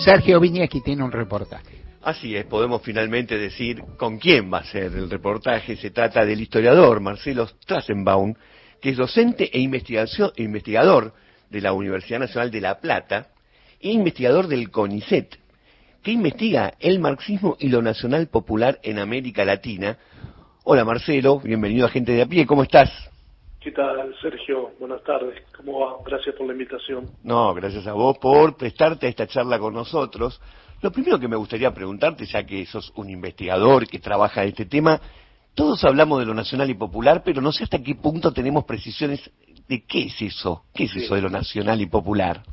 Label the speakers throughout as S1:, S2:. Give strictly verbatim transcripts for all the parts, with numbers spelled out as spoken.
S1: Sergio Viñeski tiene un reportaje.
S2: Así es, podemos finalmente decir con quién va a ser el reportaje. Se trata del historiador Marcelo Strassenbaum, que es docente e investigación, investigador de la Universidad Nacional de La Plata e investigador del CONICET, que investiga el marxismo y lo nacional popular en América Latina. Hola Marcelo, bienvenido a Gente de a Pie, ¿cómo estás?
S3: ¿Qué tal, Sergio? Buenas tardes, ¿cómo va? Gracias por la invitación.
S2: No, gracias a vos por prestarte a esta charla con nosotros. Lo primero que me gustaría preguntarte, ya que sos un investigador que trabaja en este tema, todos hablamos de lo nacional y popular, pero no sé hasta qué punto tenemos precisiones de qué es eso, qué es sí. eso de lo nacional y popular.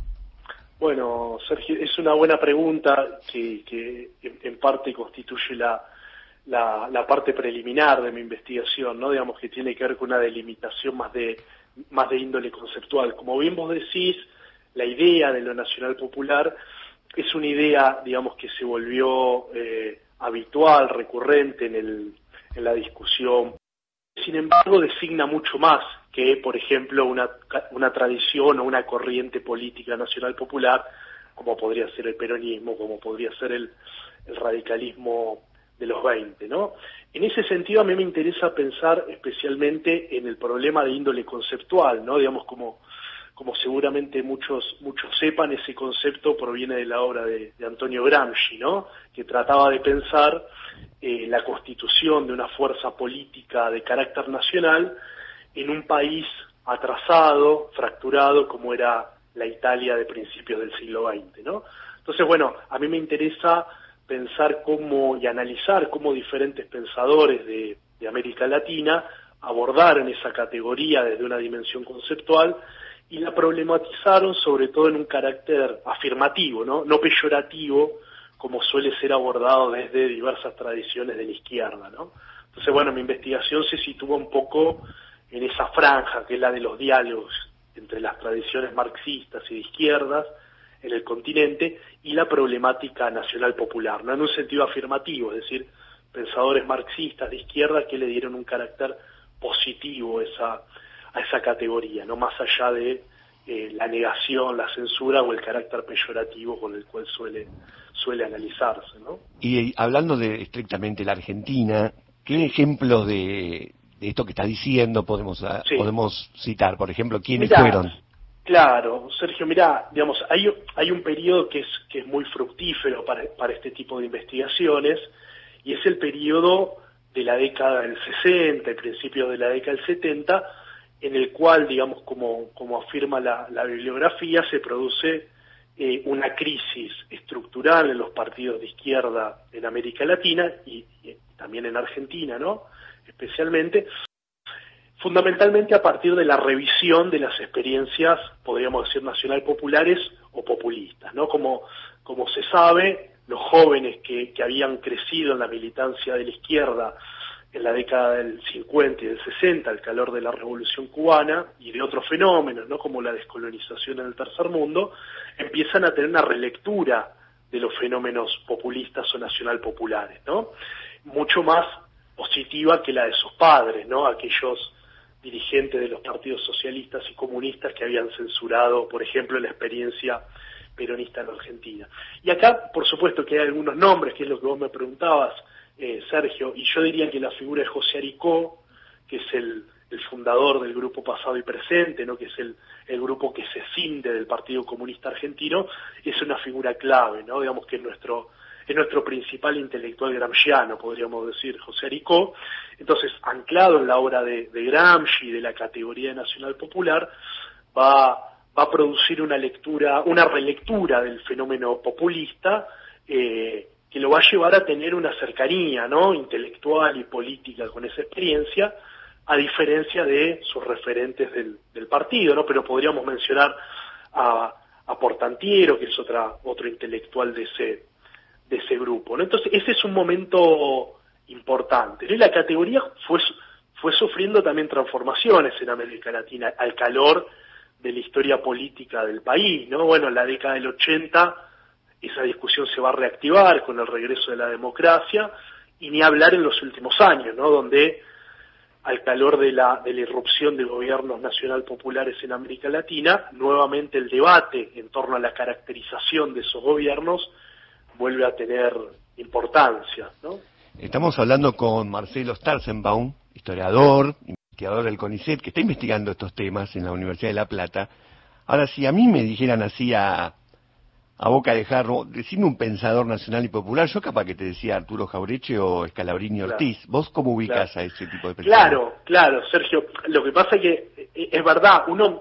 S3: Bueno, Sergio, es una buena pregunta que, que en parte constituye la, la, la parte preliminar de mi investigación, ¿no? Digamos que tiene que ver con una delimitación más de, más de índole conceptual. Como bien vos decís, la idea de lo nacional popular es una idea, digamos, que se volvió eh, habitual, recurrente en, el, en la discusión. Sin embargo, designa mucho más que, por ejemplo, una, una tradición o una corriente política nacional popular, como podría ser el peronismo, como podría ser el, el radicalismo de los veinte, ¿no? En ese sentido, a mí me interesa pensar especialmente en el problema de índole conceptual, ¿no? Digamos, como... Como seguramente muchos muchos sepan, ese concepto proviene de la obra de, de Antonio Gramsci, ¿no? Que trataba de pensar eh, la constitución de una fuerza política de carácter nacional en un país atrasado, fracturado, como era la Italia de principios del siglo veinte, ¿no? Entonces, bueno, a mí me interesa pensar cómo y analizar cómo diferentes pensadores de, de América Latina abordaron esa categoría desde una dimensión conceptual y la problematizaron sobre todo en un carácter afirmativo, ¿no? No peyorativo, como suele ser abordado desde diversas tradiciones de la izquierda, ¿no? Entonces, bueno, mi investigación se sitúa un poco en esa franja, que es la de los diálogos entre las tradiciones marxistas y de izquierdas en el continente y la problemática nacional popular, ¿no? En un sentido afirmativo, es decir, pensadores marxistas de izquierda que le dieron un carácter positivo a esa a esa categoría, no más allá de eh, la negación, la censura o el carácter peyorativo con el cual suele suele analizarse, ¿no?
S2: Y hablando de estrictamente la Argentina, ¿qué ejemplos de, de esto que estás diciendo podemos sí. podemos citar? Por ejemplo, ¿quiénes
S3: mirá,
S2: fueron?
S3: Claro, Sergio, mirá, digamos, hay hay un periodo que es que es muy fructífero para para este tipo de investigaciones y es el periodo de la década del sesenta, el principio de la década del setenta, en el cual, digamos, como, como afirma la, la bibliografía, se produce eh, una crisis estructural en los partidos de izquierda en América Latina y, y también en Argentina, ¿no? Especialmente, fundamentalmente a partir de la revisión de las experiencias, podríamos decir, nacional populares o populistas, ¿no? Como, como se sabe, los jóvenes que, que habían crecido en la militancia de la izquierda en la década del cincuenta y del sesenta, al calor de la Revolución Cubana y de otros fenómenos, ¿no? Como la descolonización en el tercer mundo, empiezan a tener una relectura de los fenómenos populistas o nacional populares, ¿no? Mucho más positiva que la de sus padres, ¿no? Aquellos dirigentes de los partidos socialistas y comunistas que habían censurado, por ejemplo, la experiencia peronista en Argentina. Y acá, por supuesto, que hay algunos nombres, que es lo que vos me preguntabas, Eh, Sergio, y yo diría que la figura de José Aricó, que es el, el fundador del Grupo Pasado y Presente, ¿no? Que es el, el grupo que se cinde del Partido Comunista Argentino, es una figura clave, ¿no? Digamos que es nuestro, es nuestro principal intelectual gramsciano, podríamos decir, José Aricó. Entonces, anclado en la obra de, de Gramsci, de la categoría nacional popular, va, va a producir una lectura, una relectura del fenómeno populista, eh, que lo va a llevar a tener una cercanía, ¿no? Intelectual y política con esa experiencia, a diferencia de sus referentes del, del partido, ¿no? Pero podríamos mencionar a, a Portantiero, que es otra otro intelectual de ese de ese grupo, ¿no? Entonces, ese es un momento importante, ¿no? Y la categoría fue fue sufriendo también transformaciones en América Latina al calor de la historia política del país, ¿no? Bueno, en la década del ochenta esa discusión se va a reactivar con el regreso de la democracia, y ni hablar en los últimos años, ¿no? Donde al calor de la, de la irrupción de gobiernos nacional populares en América Latina, nuevamente el debate en torno a la caracterización de esos gobiernos vuelve a tener importancia, ¿no?
S2: Estamos hablando con Marcelo Starzenbaum, historiador, investigador del CONICET, que está investigando estos temas en la Universidad de La Plata. Ahora, si a mí me dijeran así a, a boca de jarro, decime un pensador nacional y popular, yo capaz que te decía Arturo Jaureche o Scalabrini Ortiz. Claro. ¿Vos cómo ubicás claro. a ese tipo de pensadores?
S3: Claro, claro, Sergio. Lo que pasa es que es verdad, uno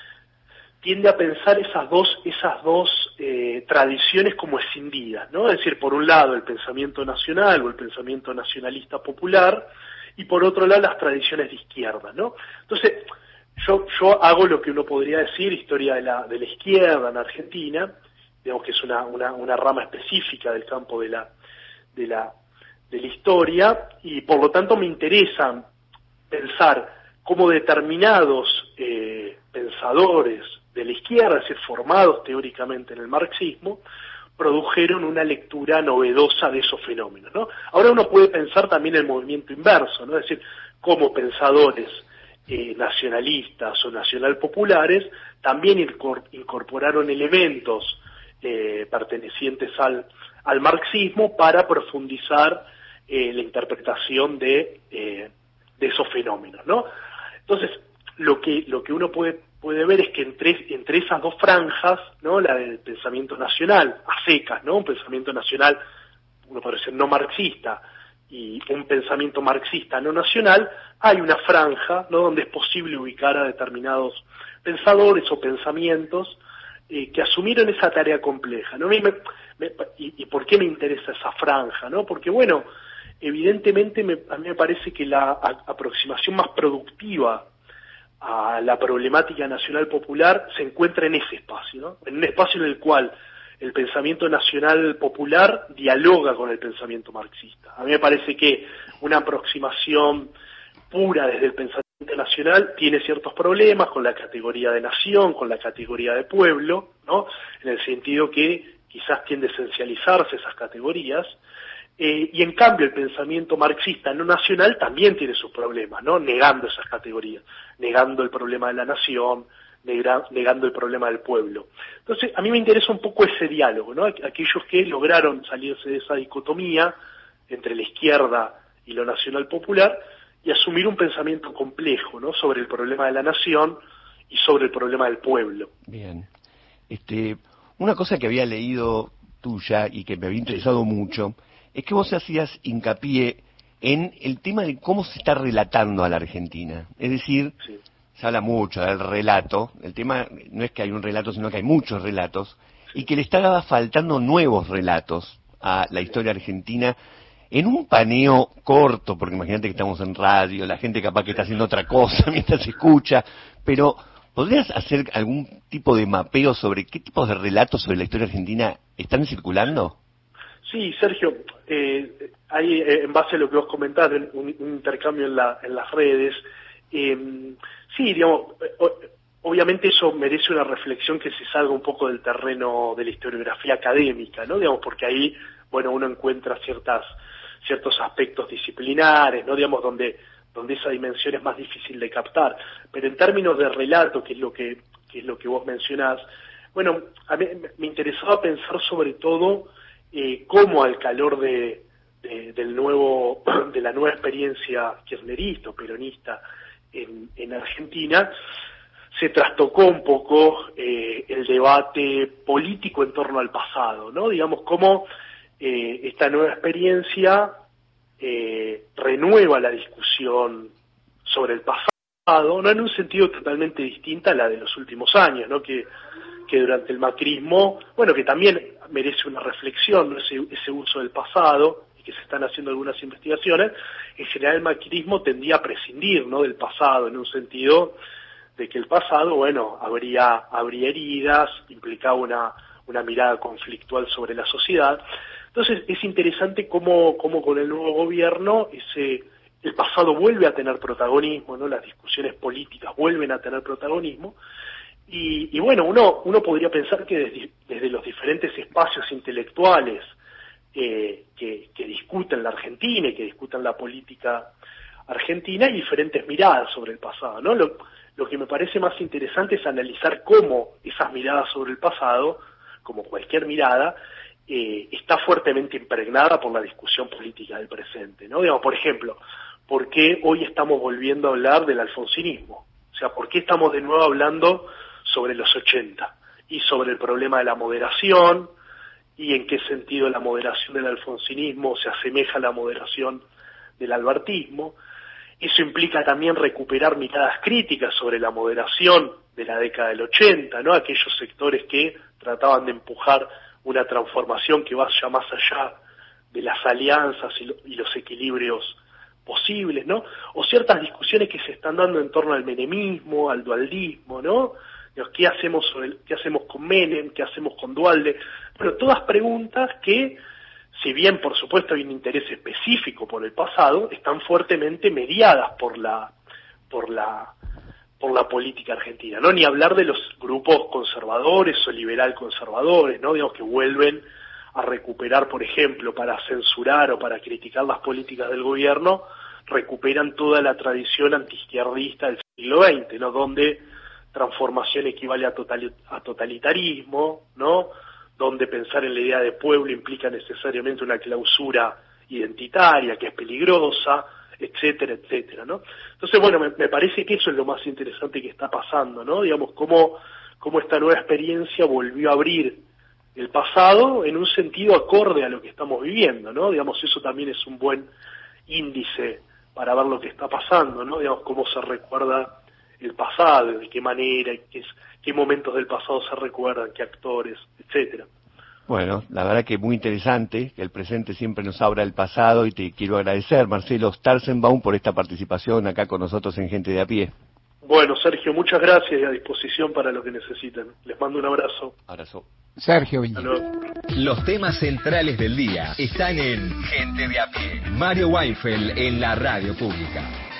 S3: tiende a pensar esas dos, esas dos eh, tradiciones como escindidas, ¿no? Es decir, por un lado el pensamiento nacional o el pensamiento nacionalista popular, y por otro lado las tradiciones de izquierda, ¿no? Entonces, yo, yo hago lo que uno podría decir historia de la, de la izquierda en Argentina, digamos que es una, una, una rama específica del campo de la, de la, de la historia, y por lo tanto me interesa pensar cómo determinados eh, pensadores de la izquierda, es decir, formados teóricamente en el marxismo, produjeron una lectura novedosa de esos fenómenos, ¿no? Ahora uno puede pensar también el movimiento inverso, ¿no? Es decir, cómo pensadores eh, nacionalistas o nacional populares también incorporaron elementos eh, pertenecientes al, al marxismo para profundizar eh, la interpretación de, eh, de esos fenómenos, ¿no? Entonces, lo que, lo que uno puede puede ver es que entre, entre esas dos franjas, ¿no? La del pensamiento nacional, a secas, ¿no? Un pensamiento nacional, uno puede decir no marxista, y un pensamiento marxista no nacional, hay una franja, ¿no? Donde es posible ubicar a determinados pensadores o pensamientos eh, que asumieron esa tarea compleja, ¿no? Me, me, y, ¿Y por qué me interesa esa franja, no? Porque, bueno, evidentemente me, a mí me parece que la a, aproximación más productiva a la problemática nacional popular se encuentra en ese espacio, ¿no? En un espacio en el cual el pensamiento nacional popular dialoga con el pensamiento marxista. A mí me parece que una aproximación pura desde el pensamiento nacional tiene ciertos problemas con la categoría de nación, con la categoría de pueblo, ¿no? En el sentido que quizás tiende a esencializarse esas categorías. Eh, y en cambio el pensamiento marxista no nacional también tiene sus problemas, ¿no? Negando esas categorías, negando el problema de la nación, negra, negando el problema del pueblo. Entonces, a mí me interesa un poco ese diálogo, ¿no? Aquellos que lograron salirse de esa dicotomía entre la izquierda y lo nacional popular y asumir un pensamiento complejo, ¿no? Sobre el problema de la nación y sobre el problema del pueblo.
S2: Bien. Este, una cosa que había leído tuya y que me había interesado sí. mucho es que vos hacías hincapié en el tema de cómo se está relatando a la Argentina. Es decir, sí. se habla mucho del relato. El tema no es que hay un relato, sino que hay muchos relatos. Sí. Y que le está faltando nuevos relatos a la historia argentina en un paneo corto, porque imagínate que estamos en radio, la gente capaz que está haciendo otra cosa mientras se escucha. Pero, ¿podrías hacer algún tipo de mapeo sobre qué tipos de relatos sobre la historia argentina están circulando?
S3: Sí, Sergio, eh, hay, eh, en base a lo que vos comentás, un, un intercambio en, la, en las redes, eh, sí, digamos, obviamente eso merece una reflexión que se salga un poco del terreno de la historiografía académica, ¿no? Digamos, porque ahí, bueno, uno encuentra ciertas, ciertos aspectos disciplinares, ¿no? Digamos, donde, donde esa dimensión es más difícil de captar. Pero en términos de relato, que es lo que, que es lo que vos mencionás, bueno, a mí me interesaba pensar sobre todo Eh, cómo al calor de, de, del nuevo, de la nueva experiencia kirchnerista o peronista en, en Argentina, se trastocó un poco eh, el debate político en torno al pasado, ¿no? Digamos, cómo eh, esta nueva experiencia eh, renueva la discusión sobre el pasado, no en un sentido totalmente distinto a la de los últimos años, ¿no? Que que durante el macrismo, bueno, que también merece una reflexión, ¿no? ese, ese uso del pasado, y que se están haciendo algunas investigaciones, en general el macrismo tendía a prescindir, ¿no? del pasado, en un sentido de que el pasado, bueno, habría, habría heridas, implicaba una, una mirada conflictual sobre la sociedad. Entonces es interesante cómo, cómo con el nuevo gobierno ese, el pasado vuelve a tener protagonismo, ¿no? Las discusiones políticas vuelven a tener protagonismo. Y, y bueno, uno, uno podría pensar que desde, desde los diferentes espacios intelectuales eh, que, que discuten la Argentina y que discuten la política argentina y diferentes miradas sobre el pasado, ¿no? Lo, lo que me parece más interesante es analizar cómo esas miradas sobre el pasado, como cualquier mirada, eh, está fuertemente impregnada por la discusión política del presente, ¿no? Digamos, por ejemplo, ¿por qué hoy estamos volviendo a hablar del alfonsinismo? O sea, ¿por qué estamos de nuevo hablando sobre los ochenta y sobre el problema de la moderación y en qué sentido la moderación del alfonsinismo se asemeja a la moderación del albertismo? Eso implica también recuperar miradas críticas sobre la moderación de la década del ochenta, ¿no? Aquellos sectores que trataban de empujar una transformación que vaya más allá de las alianzas y, lo, y los equilibrios posibles, ¿no? O ciertas discusiones que se están dando en torno al menemismo, al dualdismo, ¿no? ¿Qué hacemos sobre el, qué hacemos con Menem? ¿Qué hacemos con Duhalde? Bueno, todas preguntas que, si bien por supuesto hay un interés específico por el pasado, están fuertemente mediadas por la por la por la política argentina, ¿no? Ni hablar de los grupos conservadores o liberal conservadores, ¿no? Digamos que vuelven a recuperar, por ejemplo, para censurar o para criticar las políticas del gobierno, recuperan toda la tradición antiizquierdista del siglo veinte, ¿no? Donde transformación equivale a, total, a totalitarismo, ¿no? Donde pensar en la idea de pueblo implica necesariamente una clausura identitaria que es peligrosa, etcétera, etcétera, ¿no? Entonces, bueno, me, me parece que eso es lo más interesante que está pasando, ¿no? Digamos, cómo, cómo esta nueva experiencia volvió a abrir el pasado en un sentido acorde a lo que estamos viviendo, ¿no? Digamos, eso también es un buen índice para ver lo que está pasando, ¿no? Digamos, cómo se recuerda el pasado, de qué manera, qué, qué momentos del pasado se recuerdan, qué actores, etcétera.
S2: Bueno, la verdad que muy interesante, que el presente siempre nos abra el pasado, y te quiero agradecer, Marcelo Starzenbaum, por esta participación acá con nosotros en Gente de a Pie.
S3: Bueno, Sergio, muchas gracias y a disposición para lo que necesiten. Les mando un abrazo.
S2: Abrazo.
S1: Sergio Viñas.
S4: Los temas centrales del día están en Gente de a Pie. Mario Weinfeld en la radio pública.